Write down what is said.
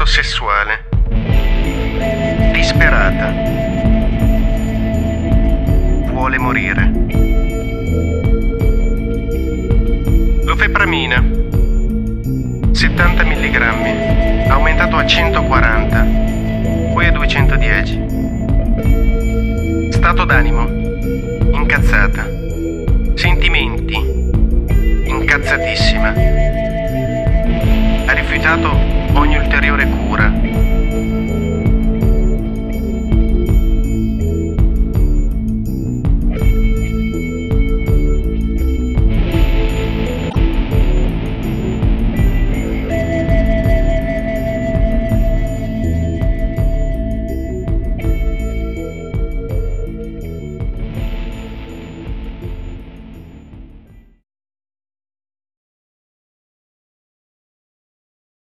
sessuale. Disperata. Vuole morire. Lofepramina 70 mg, aumentato a 140, poi a 210. Stato d'animo: incazzata. Sentimenti: incazzatissima. Ha rifiutato ogni ulteriore cura.